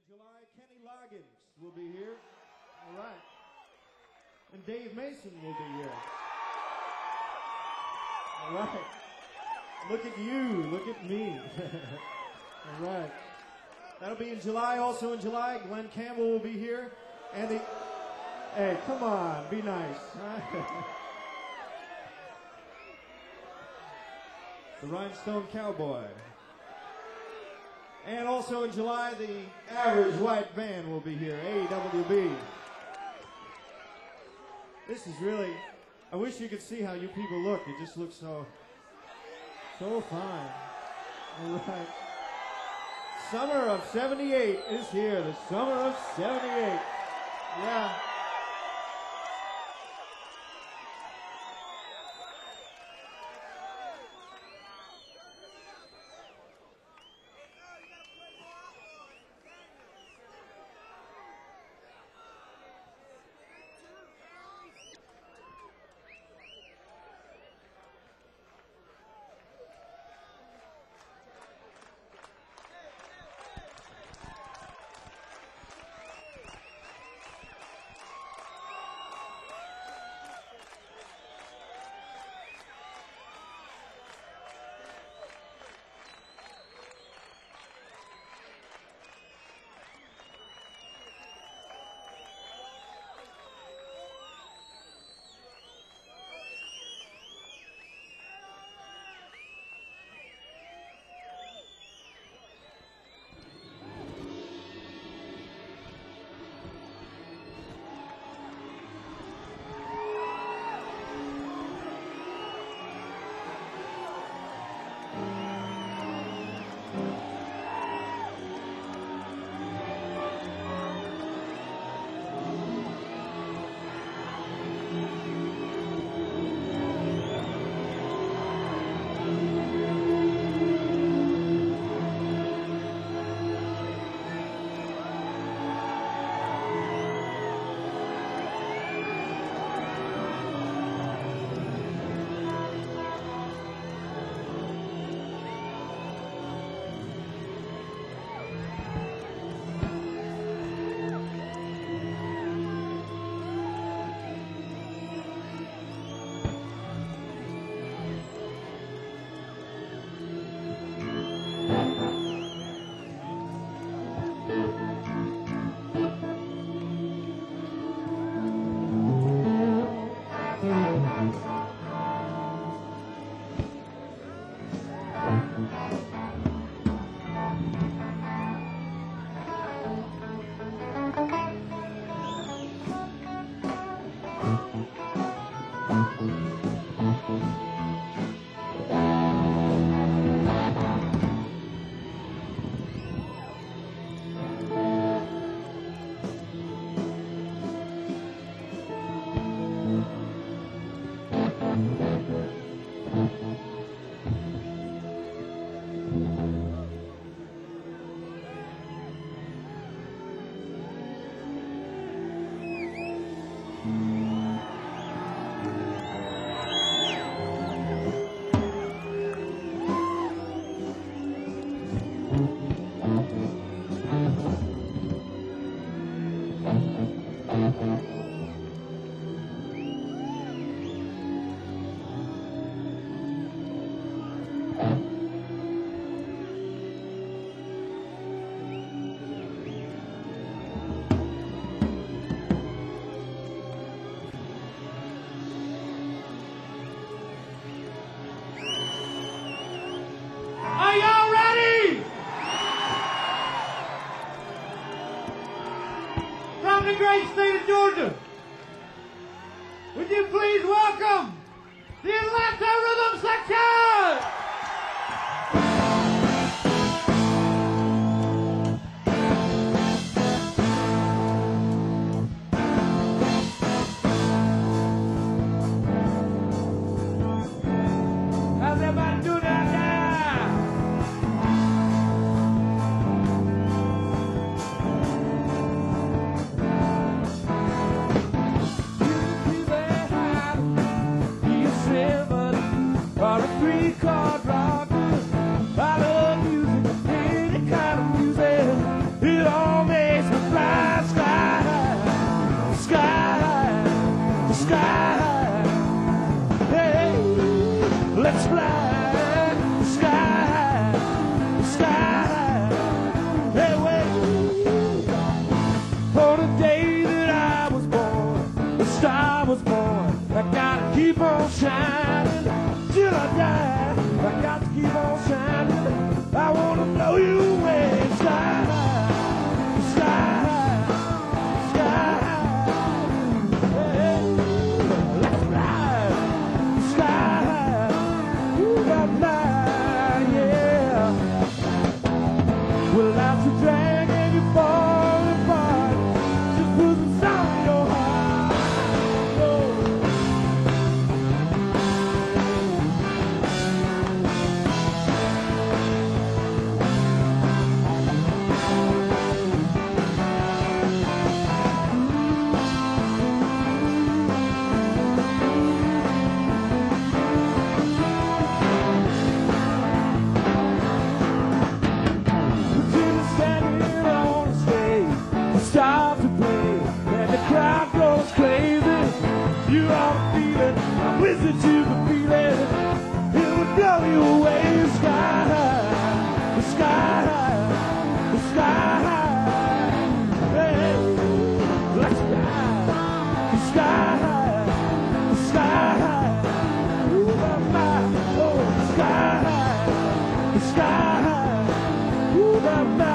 July, Kenny Loggins will be here. All right. And Dave Mason will be here. All right. Look at you. Look at me. All right. That'll be in July. Also in July, Glenn Campbell will be here. And the... Hey, come on. Be nice. The Rhinestone Cowboy. And also in July, the Average White Band will be here, AWB. This is really, I wish you could see how you people look. You just look so fine. All right. Summer of 78 is here, the summer of 78. Yeah. The great state of Georgia. Would you please welcome the Atlanta Rhythm Section? How's everybody doing out there? Or a free keep on shining till I die. I got to keep on shining. I wanna blow you away. Sky high, sky high, sky high. Hey, let's fly, sky high. Ooh, that fly, yeah. Well, that's a drag and you fall apart. Just put the sound in your heart. Oh. Start to play, and the crowd goes crazy. You ought to feel it. I wish that you could feel it. It would blow you away. Sky high, the sky high, the sky high. Hey, let's fly, the sky high, the sky high. Ooh, my, oh, the sky high, the sky high. Ooh, my.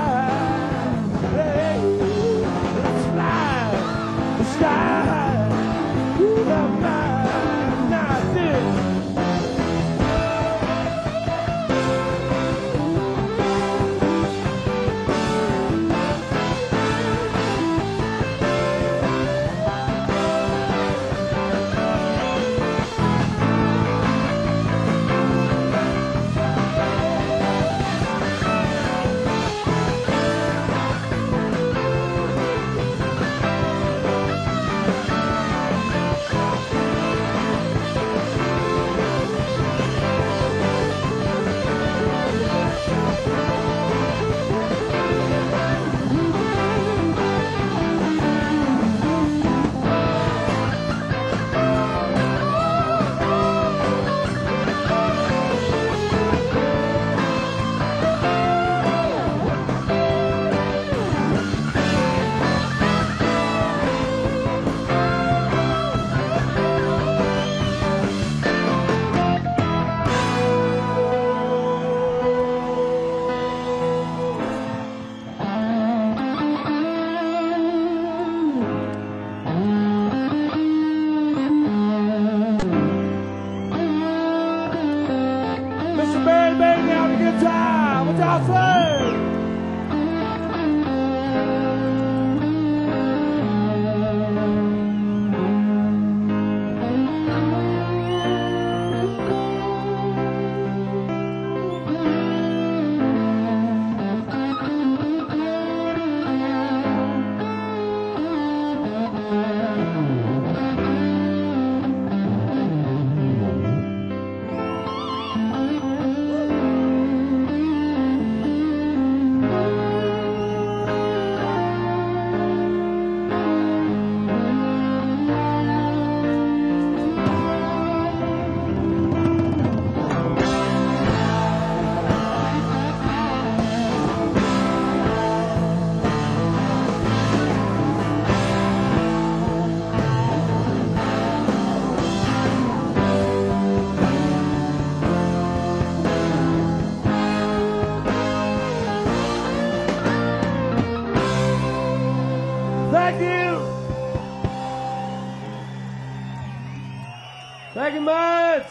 Thank you much.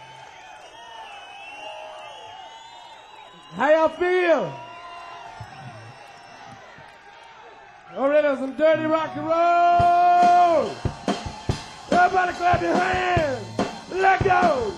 How y'all feel? Y'all ready for some dirty rock and roll? Everybody clap your hands. Let go.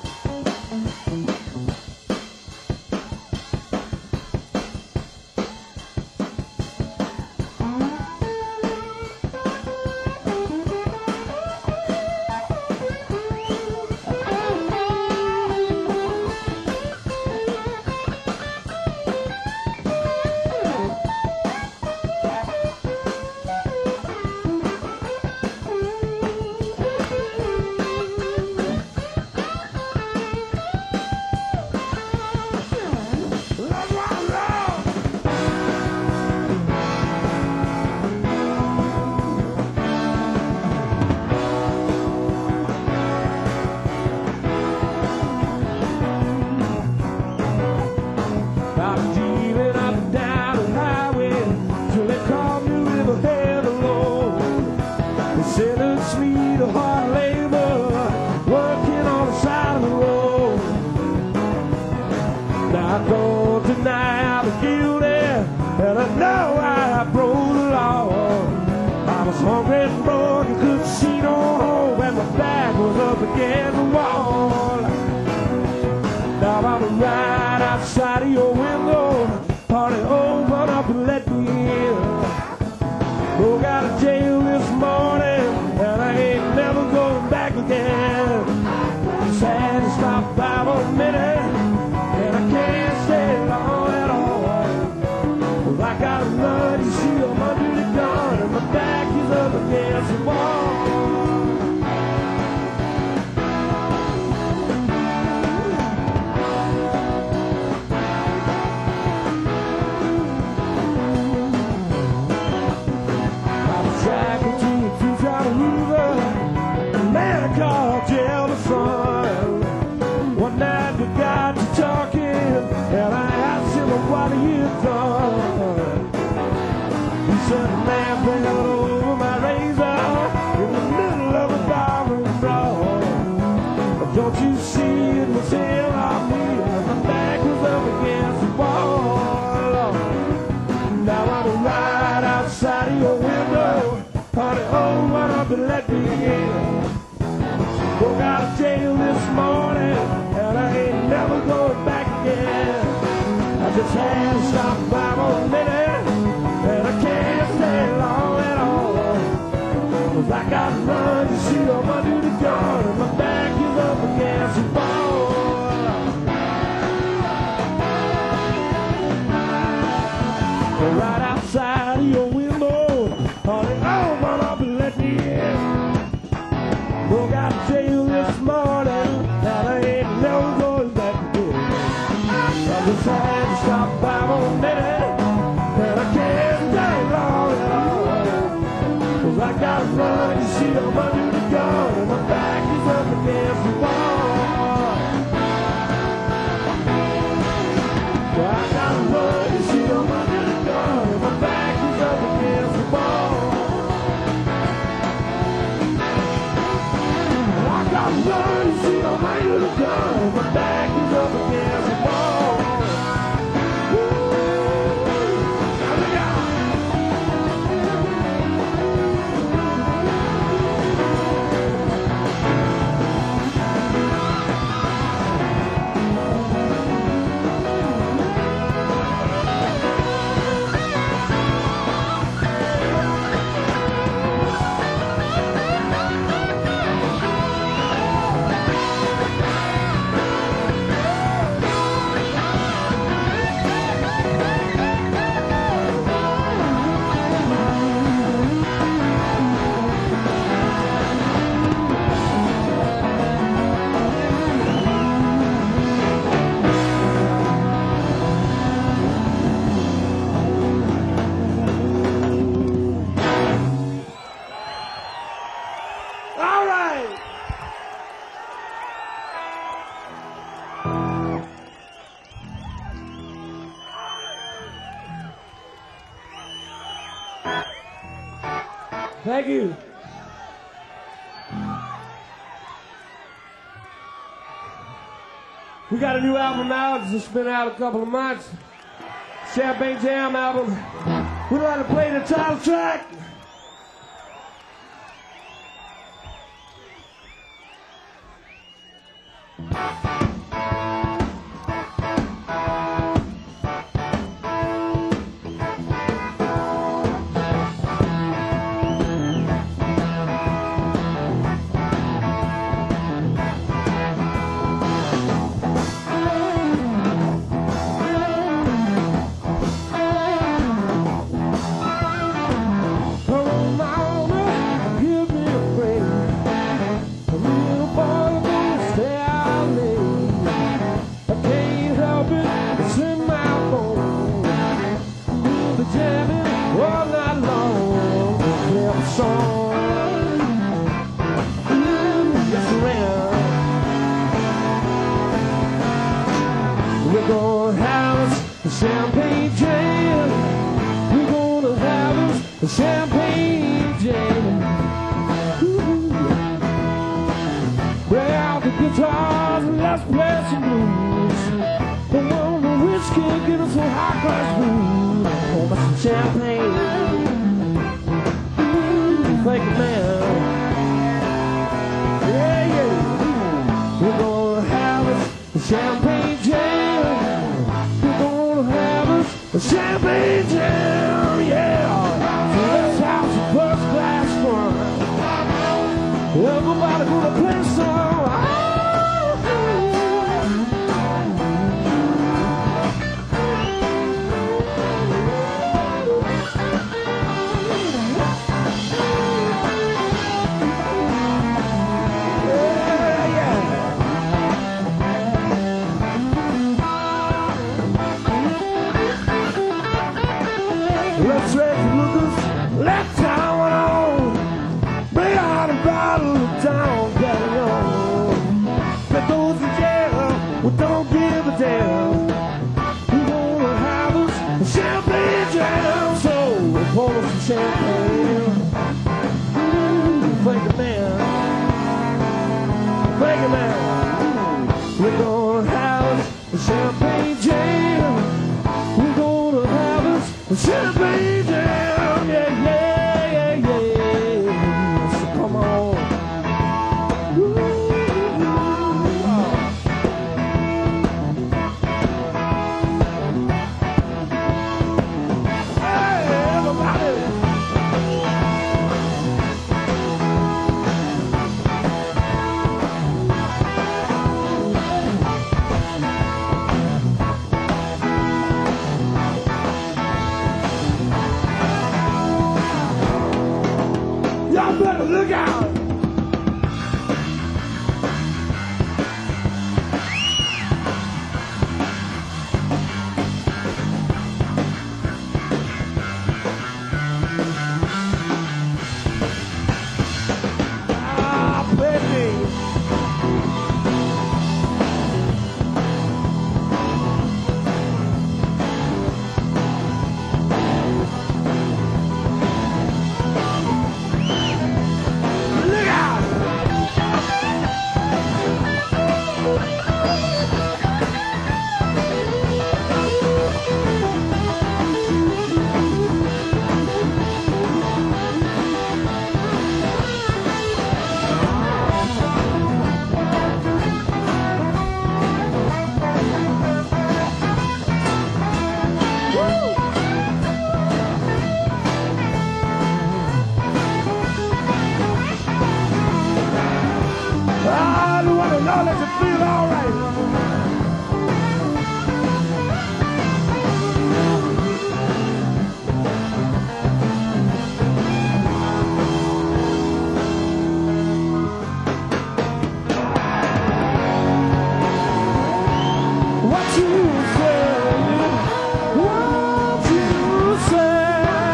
was hungry and broke and couldn't see no home, and my back was up against the wall. Now I'm right outside of your window, party open up and let me in. Broke out of jail this morning, and I ain't never going back again. Just had to stop by for a minute, and I can't stay long at all. 'Cause I got a bloody shield under the gun, and my back is up against the wall. I was tracking to a two-driver, a man called Jefferson. One night we got to talking, and I asked him what he had done. He said, a man fell over my razor in the middle of a barroom brawl. But don't you see it was hell on me, and my back was up against the wall. Now I'm right outside of your window, honey, open up and let me in. Broke out of jail this morning, and I ain't never going back again. I just had to stop by for a minute, and I can't stay long at all. 'Cause I got none to see on my duty gun, and my back is up against the wall. Right outside of your window, honey, open up and let me in. Broke out of jail this morning, and I ain't never going back again. I just had to stop by for a minute, and I can't stay long at all. 'Cause I got a bloody shield under the gun, and my back is up against the wall. I got a bloody shield under the gun, and my back is up against the wall. I got bloody shield under the gun, and my back is up against the wall. All right. Thank you. We got a new album out. It's just been out a couple of months. Champagne Jam album. We'd like to play the title track. We're gonna have us a champagne jam. We're gonna have us a champagne jam. Ooh. Bring out the guitars and let's play some blues. Don't want no whiskey, get us some high class food. Oh, some champagne. Ooh. champagne jam. We're gonna have us a champagne jam, yeah. So let's have some first class fun. Everybody gonna play some. Let's raise the lookers, let town on. Bring out a bottle of Down Perignon. Let those in jail, we don't give a damn. We're gonna have us a champagne jam. So we pour us some champagne. Thank you, man. Thank you, man. We're gonna have us a champagne jam. We're gonna have us a champagne jam, yeah, yeah, yeah, yeah. So come on. Ooh. Hey, everybody. Y'all better look out! Ah, baby! Look out! I don't want to know that you feel all right. What you say? What you say?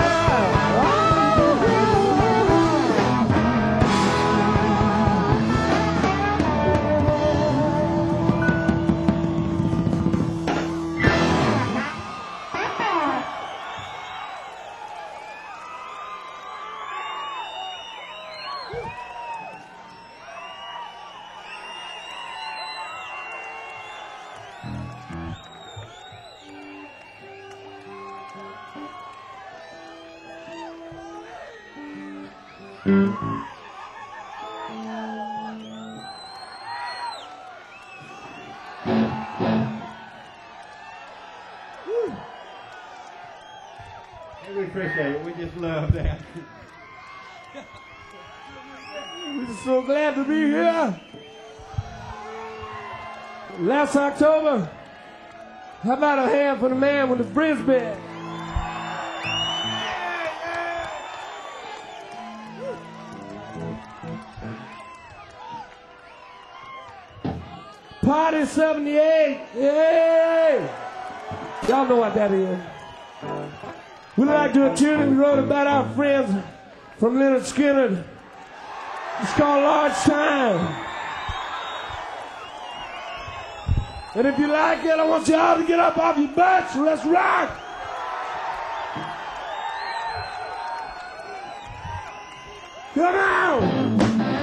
We appreciate it. We just love that. We're so glad to be here. Last October, how about a hand for the man with the frisbee? Party 78, yay! Y'all know what that is. We'd like to do a tune we wrote about our friends from Leonard Skinner. It's called Large Time. And if you like it, I want y'all to get up off your butts and let's rock. Come on.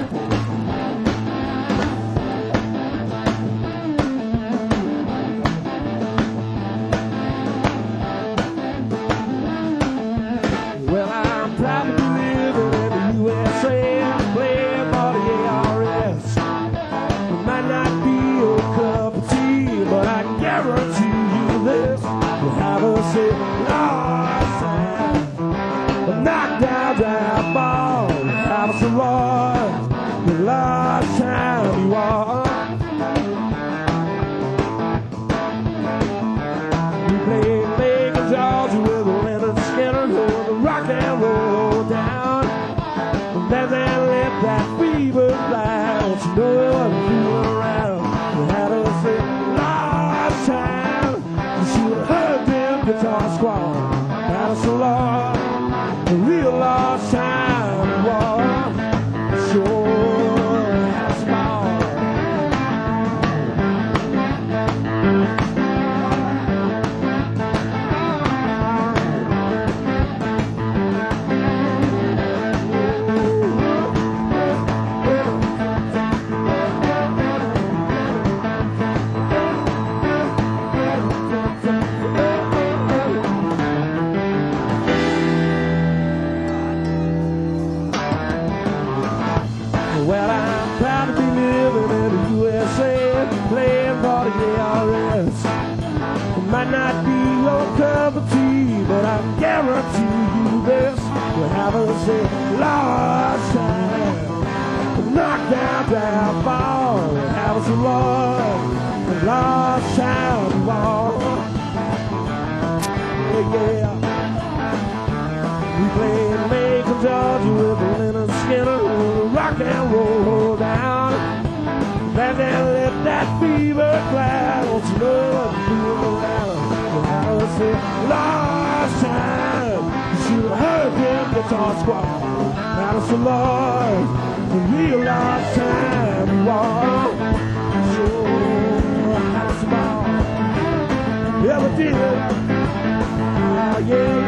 Well, I'm proud to be living in the USA. I'm playing for the ARS. It might not be your cup of tea, knocked down, down ball. House of Lords, the last time you walked. We played Macon, Georgia with Leonard Skinner, who the rock and roll down. And then they let that fever fly. Don't you know what I'm feeling around? We had us say last time. You should have heard them guitar squall. House of Lords, the real lost time war. Sure has small. Well, I'm proud to be living in the USA, playing for the ARS. It might not be your cup of tea, but I guarantee you this: we'll have us a lost time. Knock down, down, ball. We'll have us a lost time ball. Yeah. We played Macon, Georgia with Leonard Skinner, rock and roll down. Then they let that fever fly. Don't you know what I'm doing around? Well, I was a lost time. You should have heard them guitar squall. Now it's a lost, a real lost time you are. Sure, house ball. Ever did it? Oh, yeah.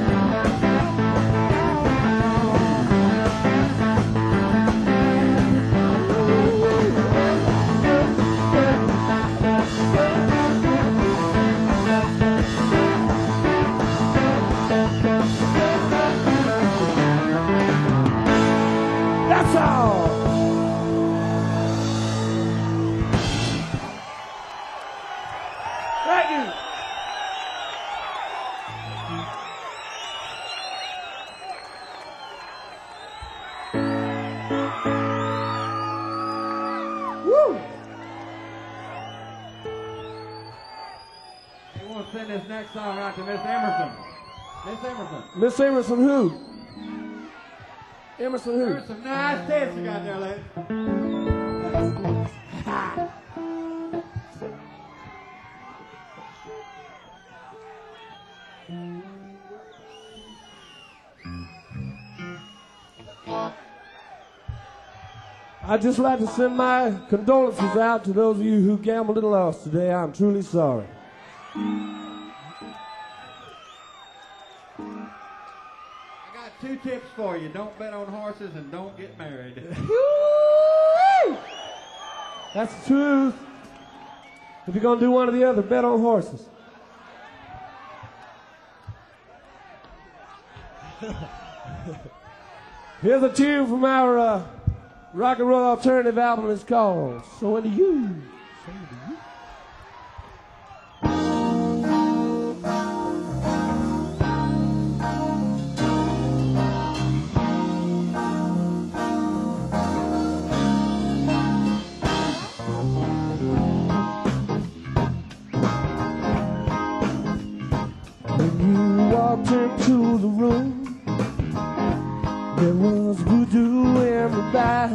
That's all. Thank you. Woo! We want to send this next song out to Miss Emerson. Miss Emerson. Miss Emerson who? Emerson who? There's some nice tits you got there, lady. I'd just like to send my condolences out to those of you who gambled and lost today. I'm truly sorry. I got 2 tips for you. Don't bet on horses and don't get married. That's the truth. If you're going to do one or the other, bet on horses. Here's a tune from our rock and roll alternative album. It's called So Into You. So Into You. When you walked into the room, there was voodoo in the back.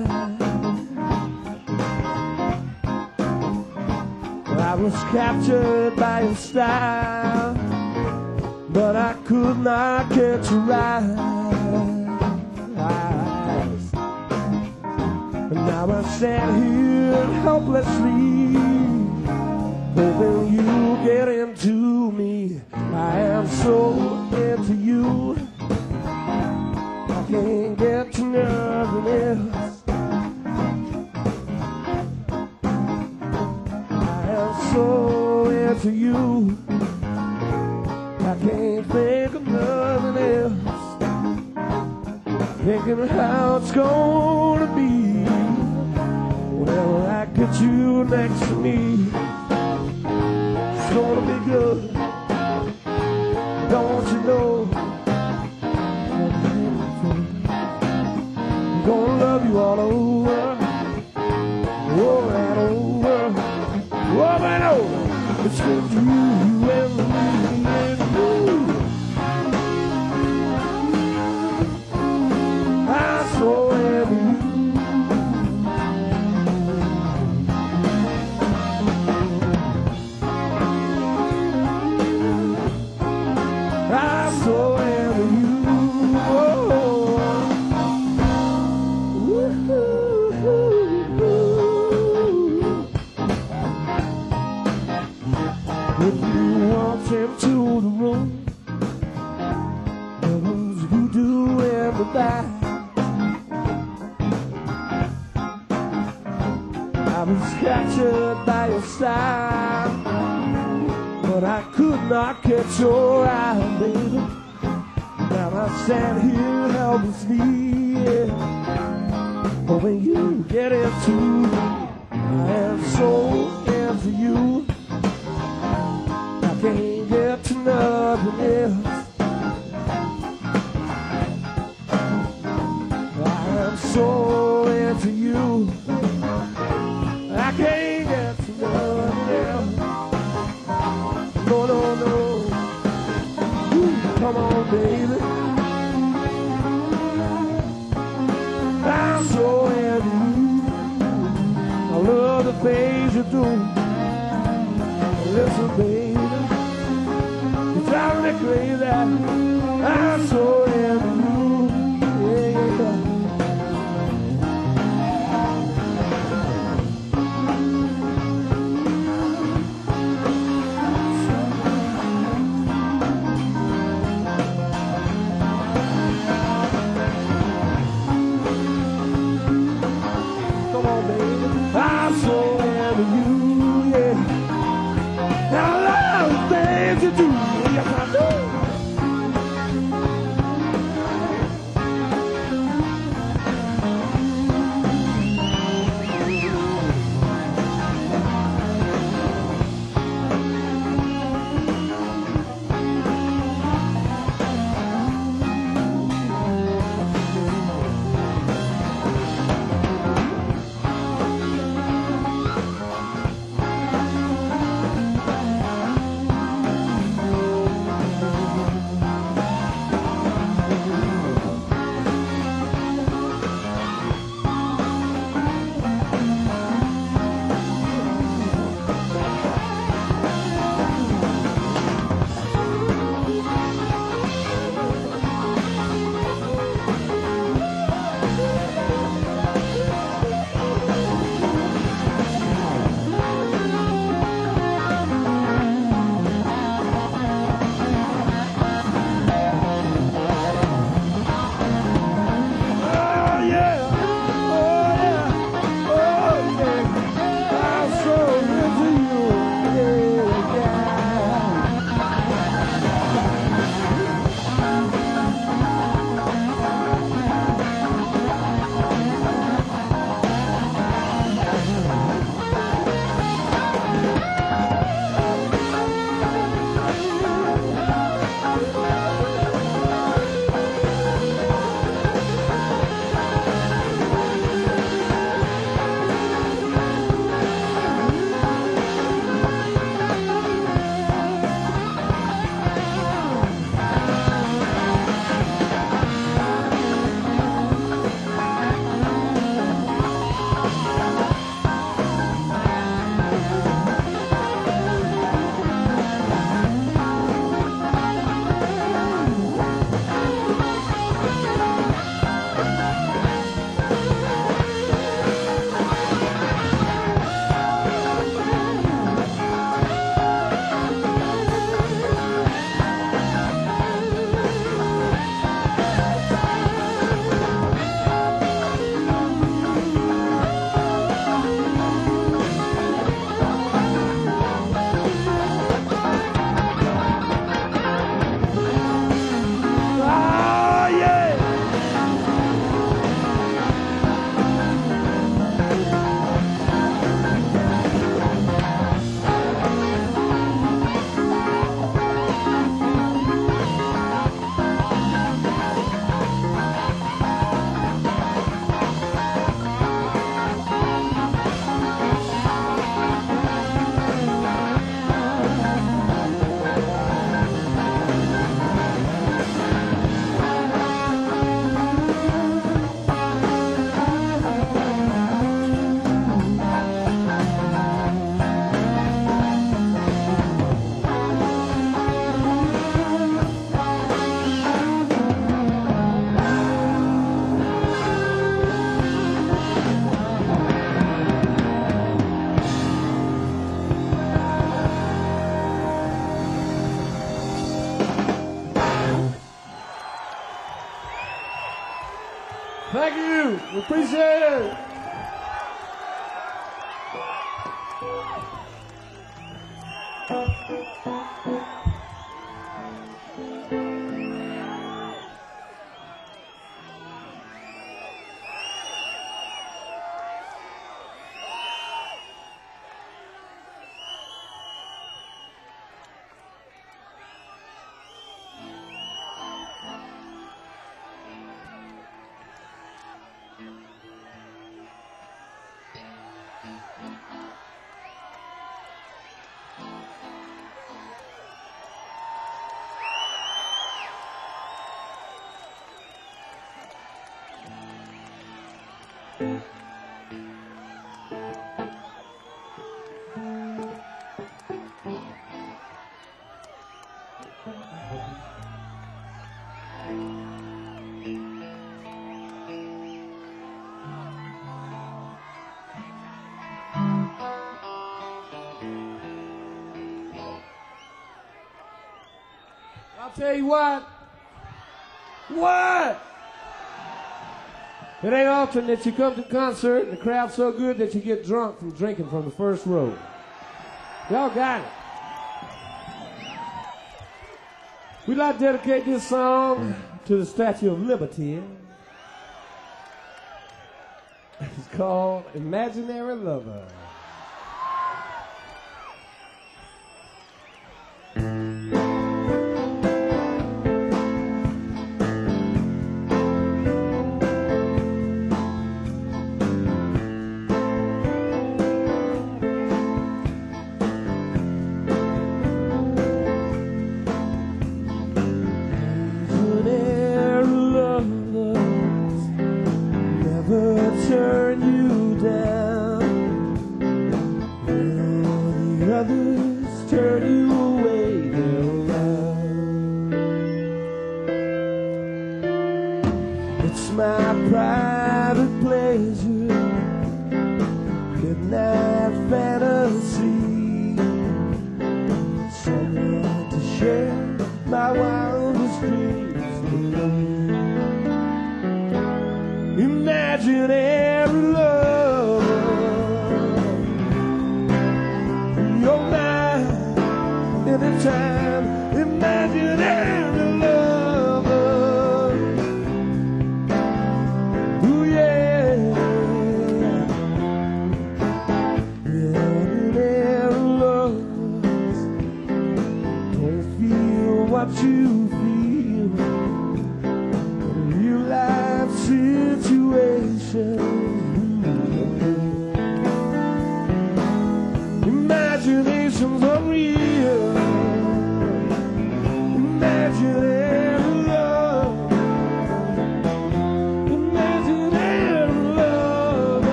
I was captured by your style, but I could not catch your eyes. And now I stand here helplessly, hoping you get into me. I am so into you, I can't get to nothing else. I am so into you, I can't think of nothing else. Thinking how it's gonna be whenever I get you next to me. It's gonna be good, don't you know? all over, over and over, over and over. It's just you and me and you. I so am you. I so am you. When you walked into the room, there was voodoo in the back. I was captured by your style, but I could not catch your eye, baby. Now I stand here helplessly, yeah. But when you get into me, I am so into you. I can't get to nothing else. I am so into you. I can't get to nothing else. No, no, no. Ooh, come on, baby. I'm so into you. I love the things you do. Listen, baby, you're driving me crazy. I'm so into you. Yeah, yeah. Come on, baby. I'm so into you, yeah. I love the things you do. Yes, I do. Thank you. We appreciate it. I'll tell you what. What? It ain't often that you come to a concert and the crowd's so good that you get drunk from drinking from the first row. Y'all got it. We'd like to dedicate this song to the Statue of Liberty. It's called Imaginary Lover.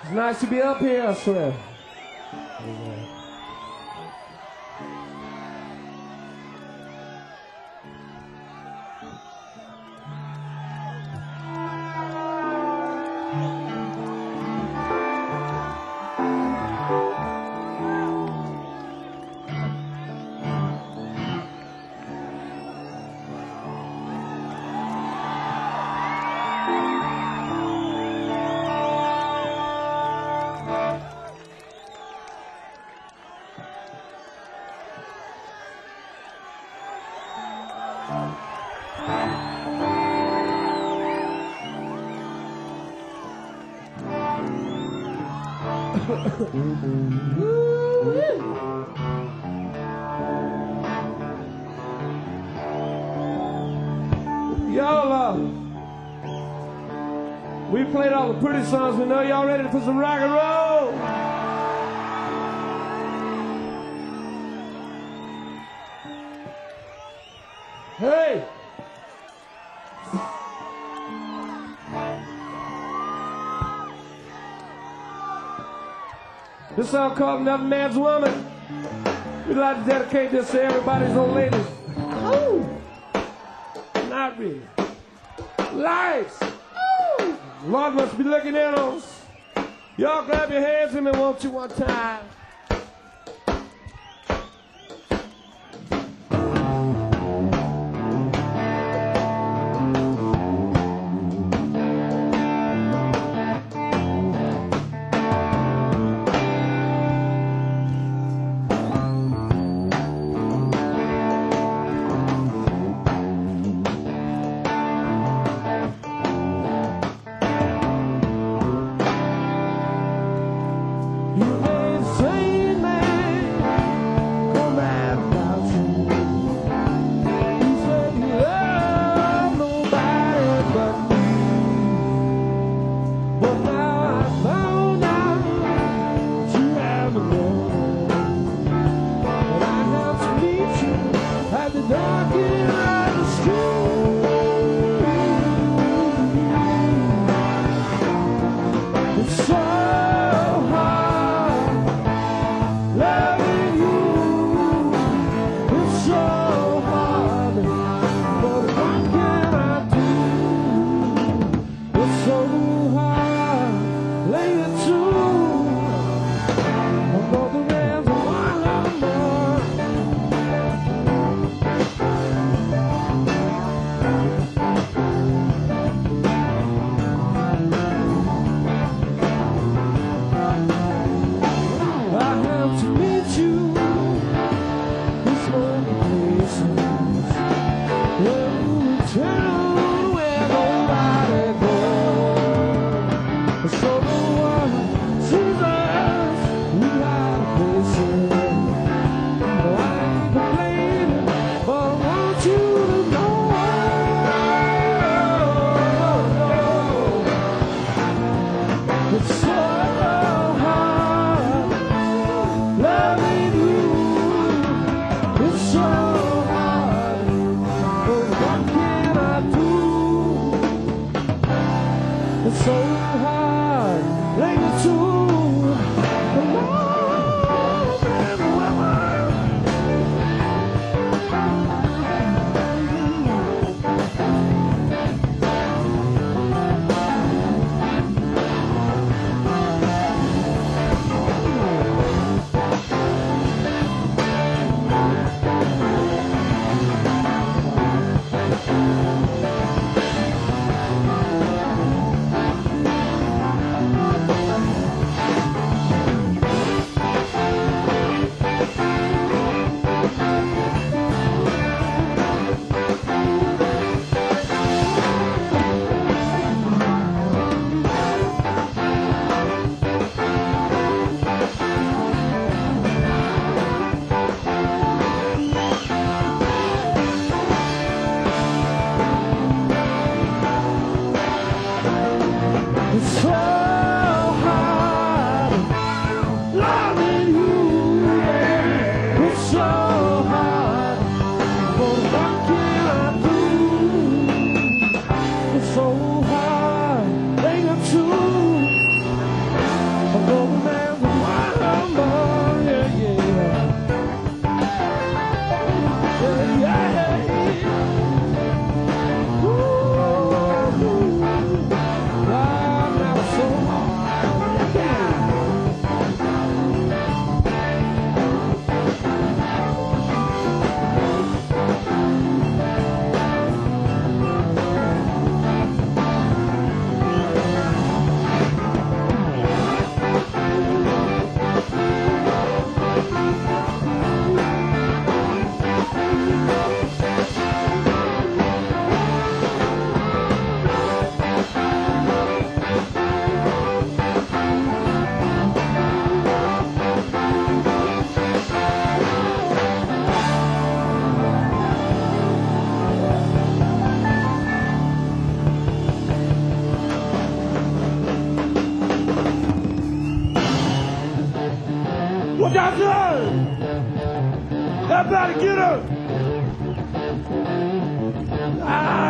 It's nice to be up here, I swear. Y'all, we played all the pretty songs. We know y'all ready for some rock and roll. Hey! This song called Another Man's Woman. We'd like to dedicate this to everybody's old ladies. Ooh. Not really. Lights. Ooh. Lord must be looking in on us. Y'all grab your hands with me, won't you, one time?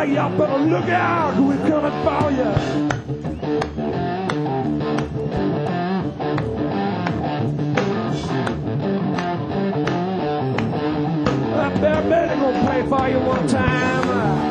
Hey, y'all better look out, we're coming for you. That better gonna play for you one time.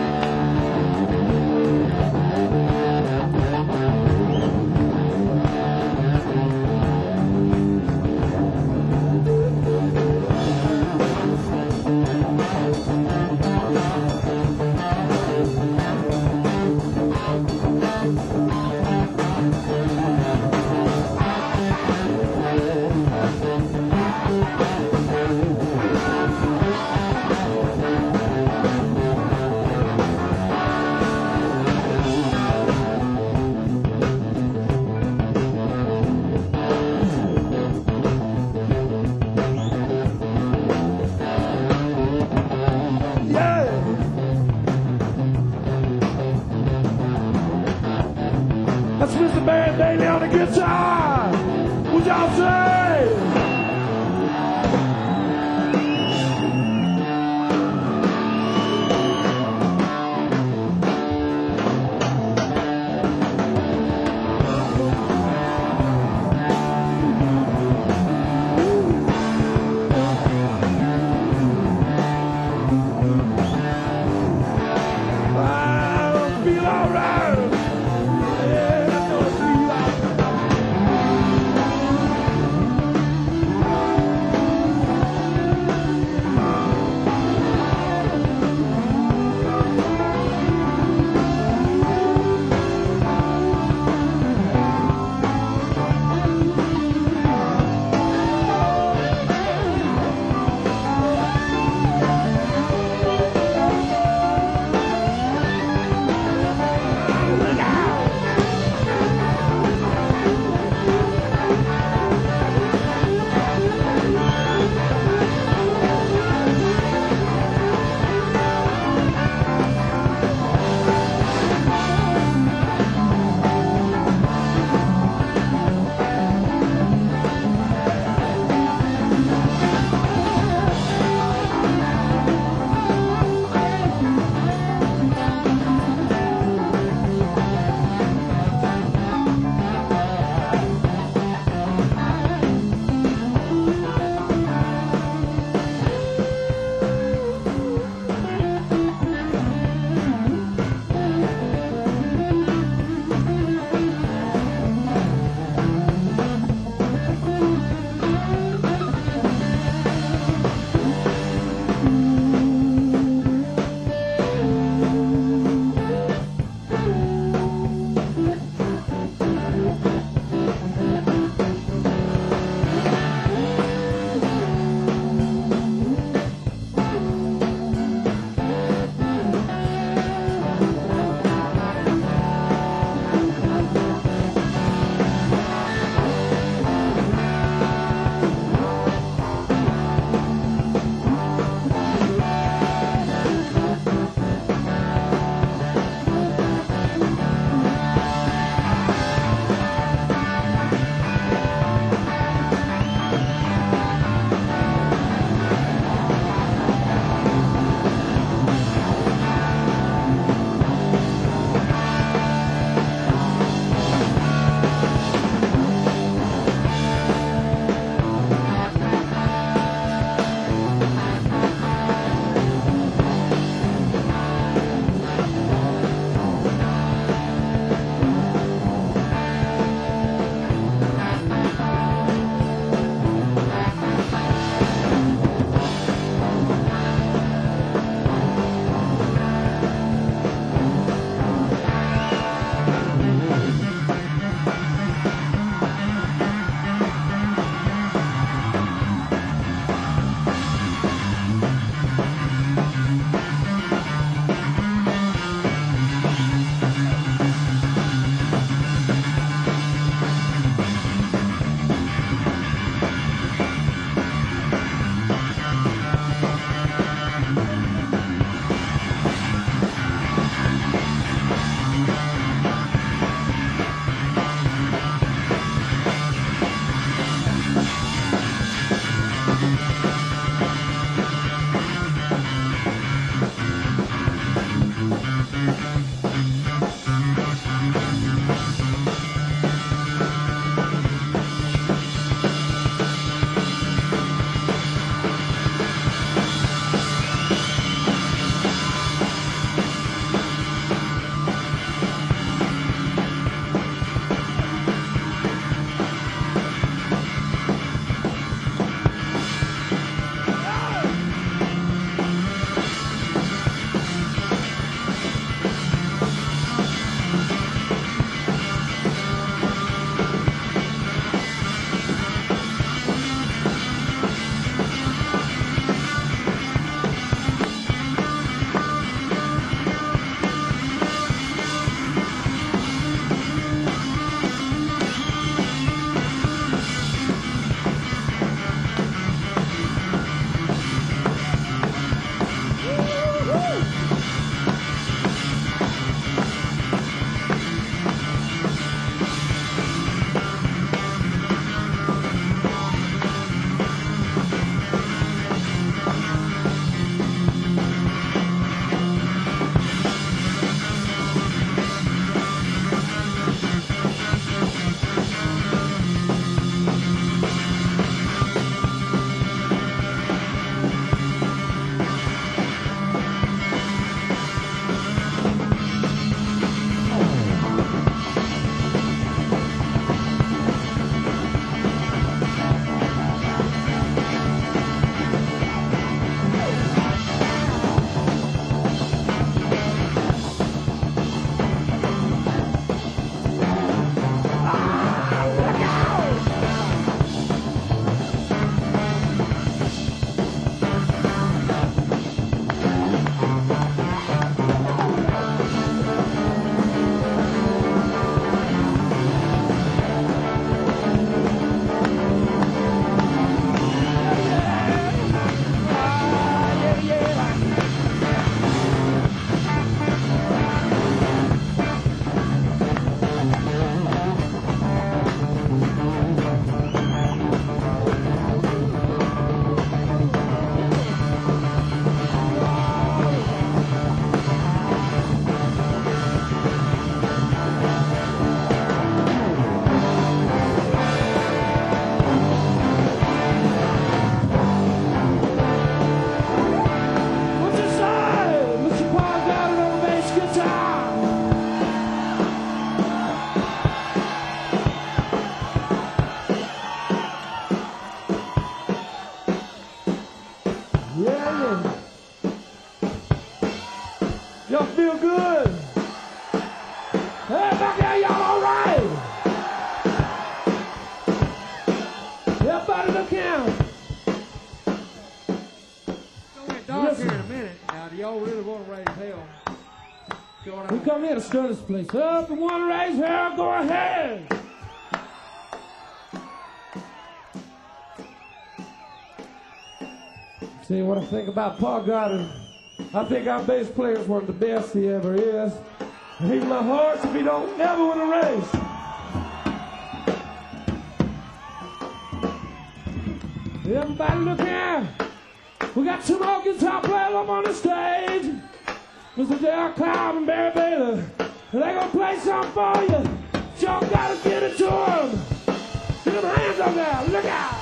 That's Mr. Barry Bailey on the guitar. What y'all say? I feel alright. Yeah, I know I feel alright. Y'all feel good? Hey, back there, y'all all right? Everybody look out. It's gonna get dark here in a minute. Now, do y'all really want to raise hell? We come here to stir this place up. You want to raise hell? Go ahead. See what I think about Paul Goddard. I think our bass player is one of the best he ever is. He's my horse if he don't never win a race. Everybody look here. We got two more guitar players up on the stage. Mr. Derek Cloud and Barry Baylor. And they gonna play something for you. Y'all gotta get it to them. Get them hands up there. Look out.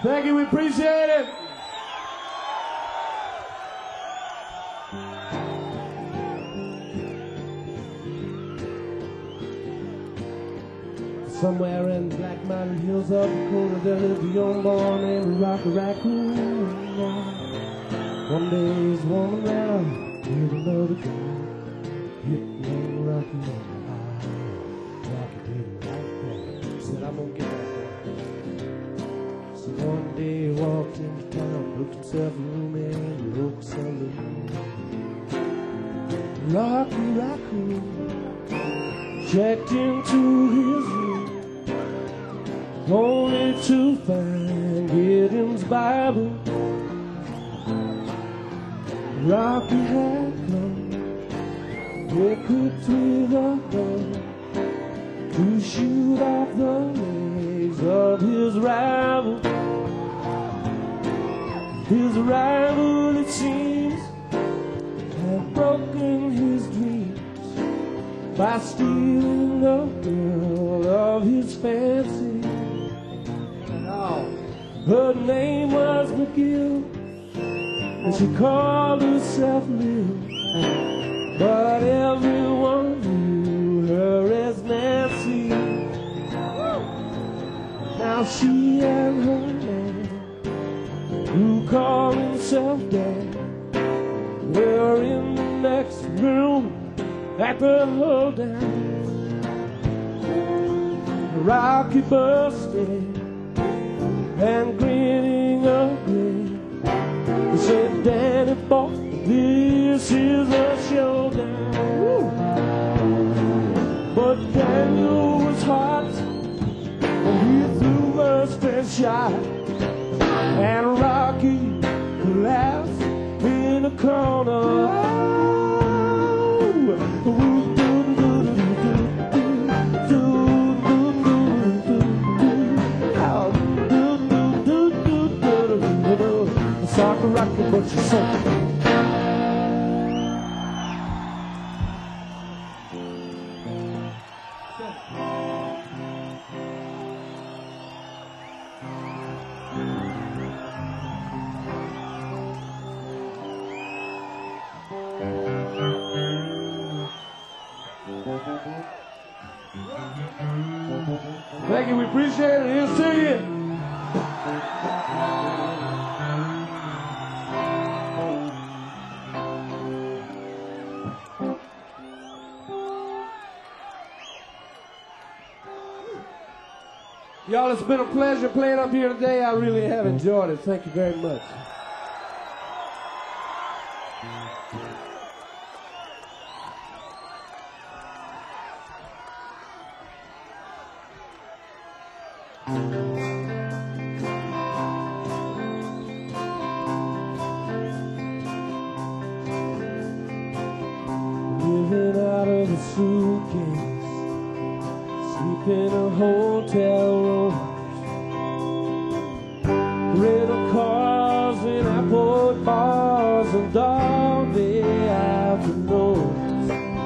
Thank you, we appreciate it. Somewhere in the Black Mountain Hills of Dakota, there lives a young boy named Rocky Raccoon. One day he's roaming around with another girl, hit young Rocky on the eye. Rocky didn't like that. He said, I'm gonna get that boy. So one day he walked into town, booked himself a room in the Oak Saloon. Rocky Raccoon checked into his room, only to find Gideon's Bible. Rocky had come, equipped with a gun, to shoot off the legs of his rival. His rival, it seems, had broken his dreams by stealing the girl of his fancy. Her name was McGill, and she called herself Lil, but everyone knew her as Nancy. Now she and her man, who called himself Dad, were in the next room at the hoedown. Rocky busted and grinning ugly, he said, Danny boy, this is a showdown. But Daniel was hot, and he threw first and shot, and Rocky collapsed in a corner. Soccer rocket, but you're so Thank you, we appreciate it. Here's to you. Y'all, it's been a pleasure playing up here today. I really have enjoyed it. Thank you very much. Living out of a suitcase, sleep in a hotel room, rental cars in airport bars and all day afternoons.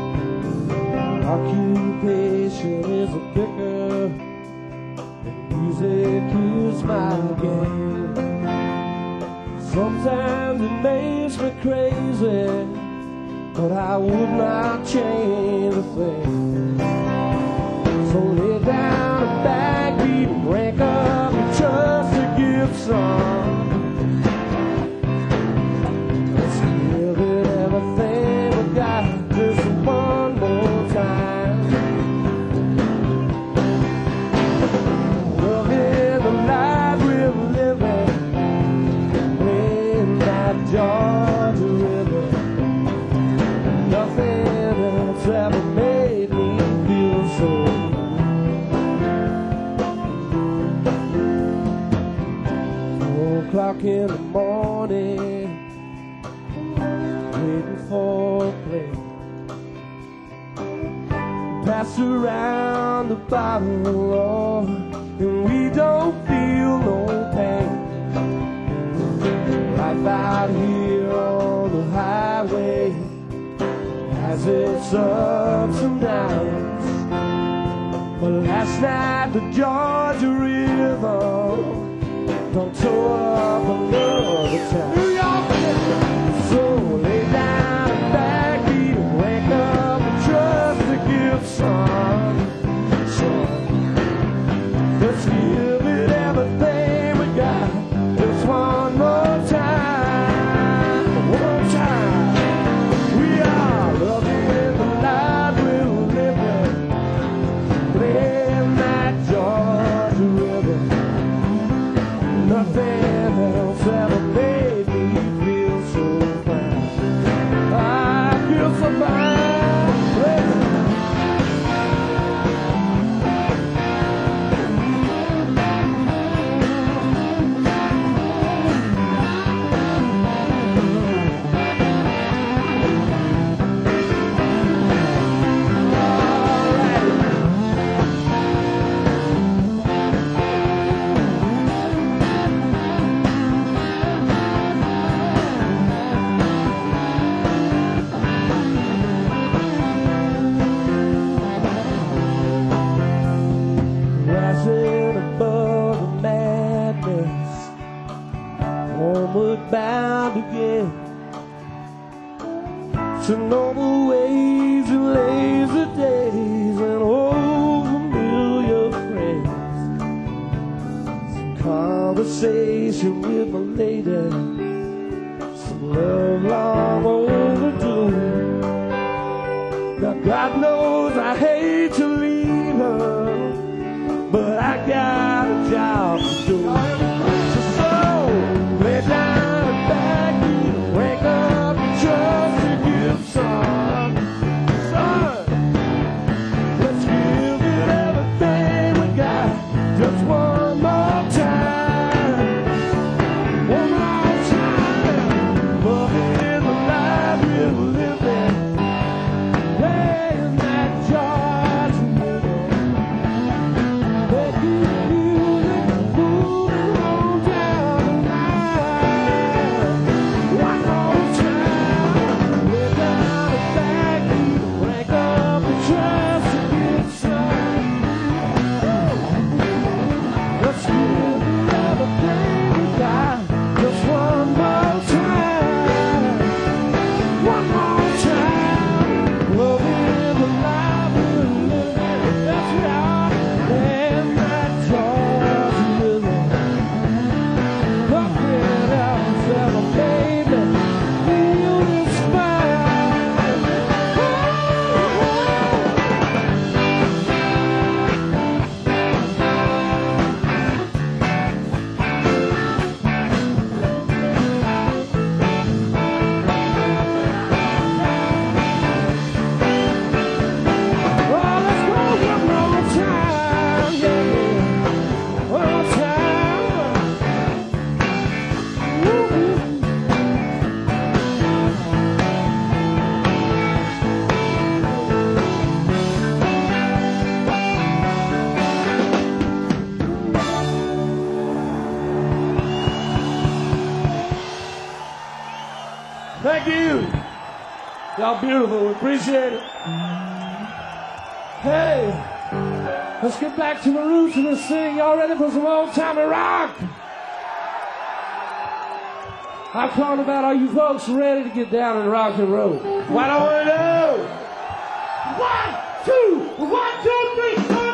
Occupation is a picker, and music is my game. Sometimes it makes me crazy, but I would not change a thing. So lay down a backbeat and rank up and trust to give some. Let's give it everything we got just one more time. Loving the life we're living, playing that Georgia River. Nothing else ever made me feel so. 4 o'clock in the morning, waiting for a plane. Pass around the bottle, and we don't feel no pain. Life out here on the highway has its ups and downs. But last night the Georgia River come tour up another town. New York, so lay down and backbeat and wake up and trust the gift song. Let's give it everything we got, just one more time, one more time. We are loving the life we're living, playing that Georgia River. Nothing else ever made me feel so fine. I feel so fine. Rising above the madness, homeward bound again to normal ways and lazy days and old familiar friends. Some conversation with my lady, some love long overdue. Now God knows I hate to leave her, but I got a job to do. So lay down and back, wake up and trust the gift song. Son, let's give it everything we got, just one more time. One more time. Loving the life we're living, playing that Georgia River. Thank you. Y'all beautiful. We appreciate it. Hey, let's get back to the roots and let's sing. Y'all ready for some old-timey rock? I'm calling about all you folks ready to get down and rock and roll. What I want to do? 1, 2, 1, 2, 3, 4.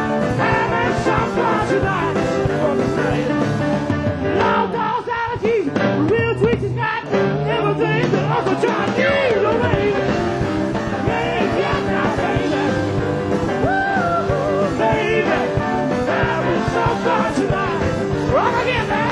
Tonight, long dogs out of Jesus. but I need you, baby. Yeah, yeah, now, baby. Woo, baby. Having some fun tonight. Rock again, man.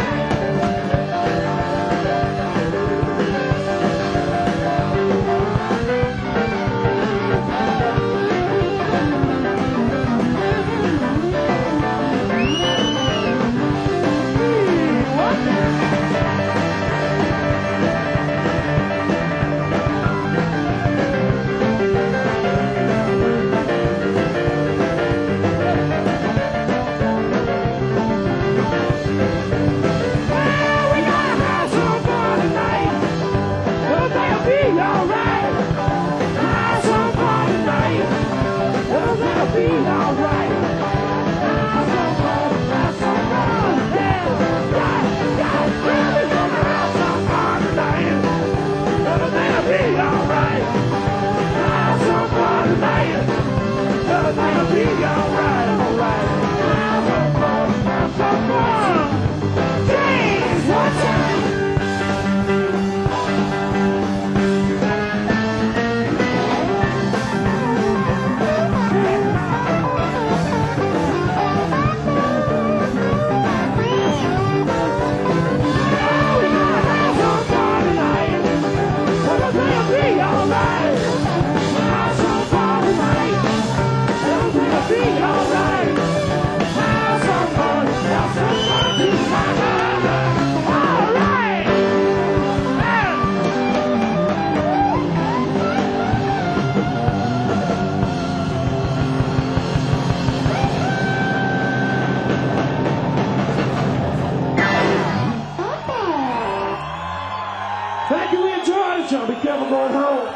Thank you, we enjoyed it, y'all. Be careful going home.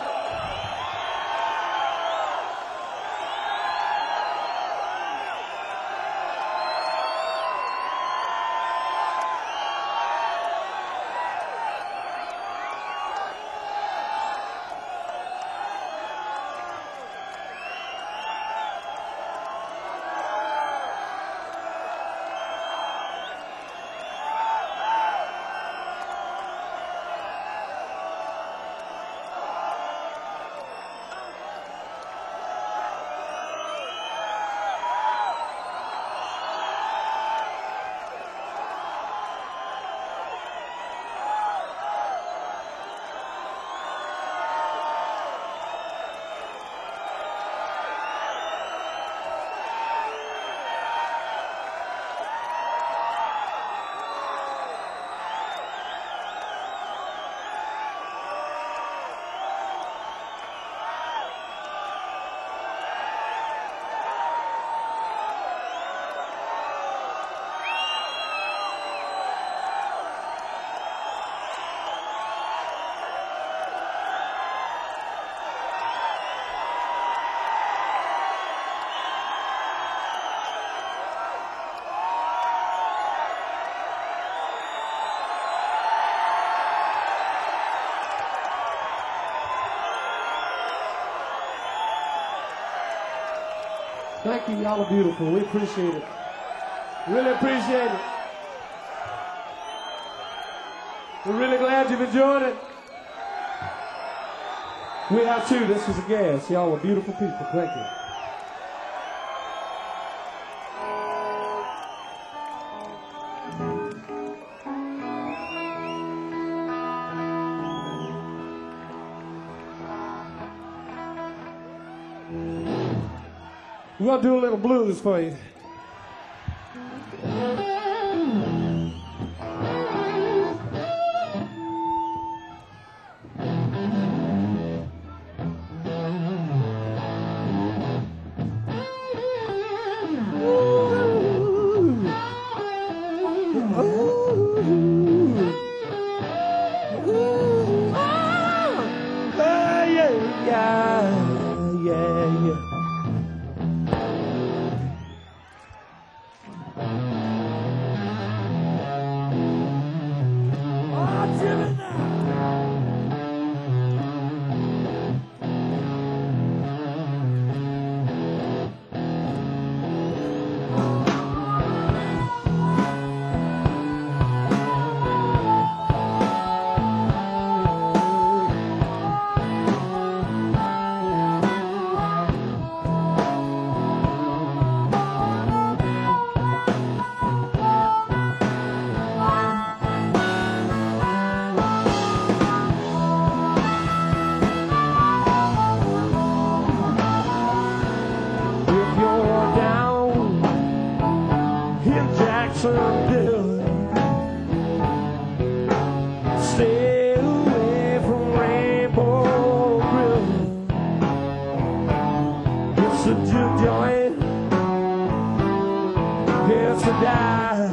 Thank you, y'all are beautiful. We appreciate it. Really appreciate it. We're really glad you've enjoyed it. We have too. This was a gas. Y'all are beautiful people. Thank you. We're going to do a little blues for you. stay away from Rainbow Grill. It's a juke joint. It's a die.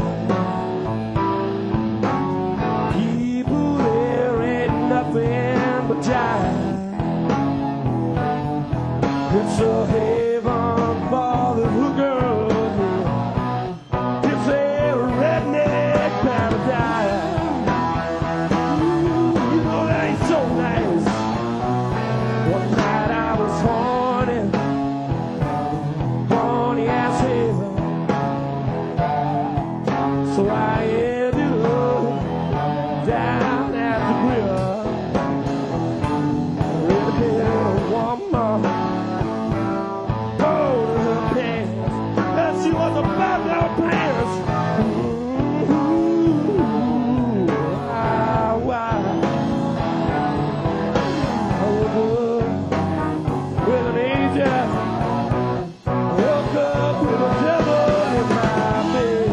People there ain't nothing but jive. It's a haven for the hookers. It's a redneck paradise. You know that ain't so nice. One night I was horny as hell. So I ended up down at the grill. With a little woman, holding her pants, and she was about her pants. Ooh, why? I woke up with an angel. Woke up with a devil in my bed.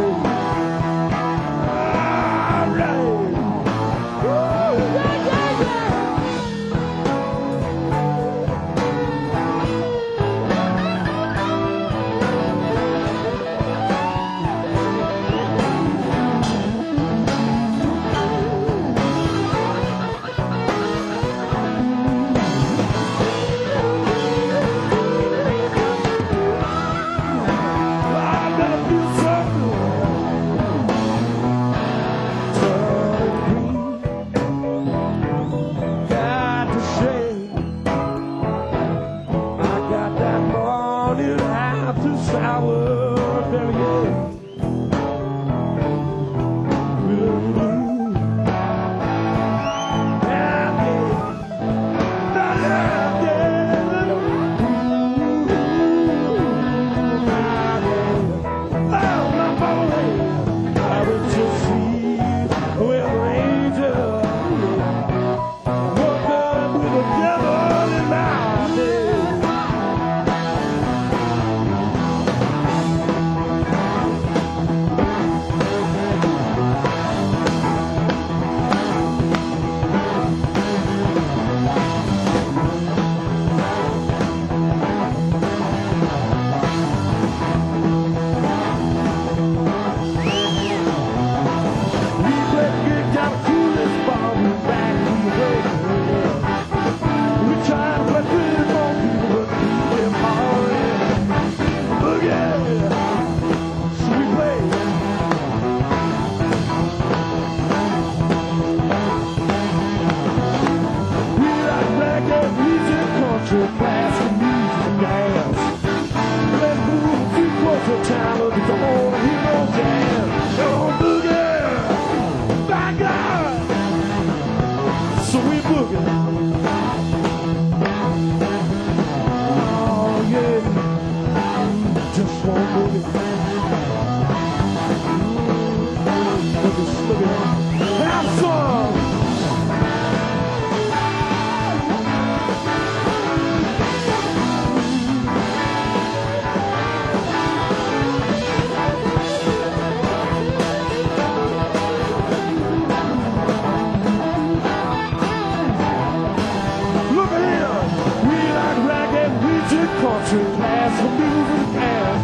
Country class for music and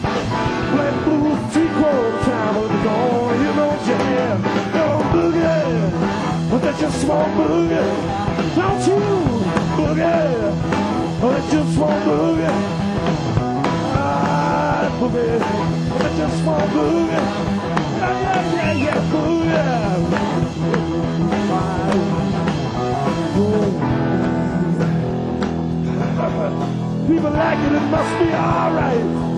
play blues, three-quarter time with the dawn, you know jam. Oh, boogie, but that's just small boogie. Don't you boogie, but that's just small boogie. Ah, boogie, but that's just small boogie. Yeah, boogie. People like it, it must be alright.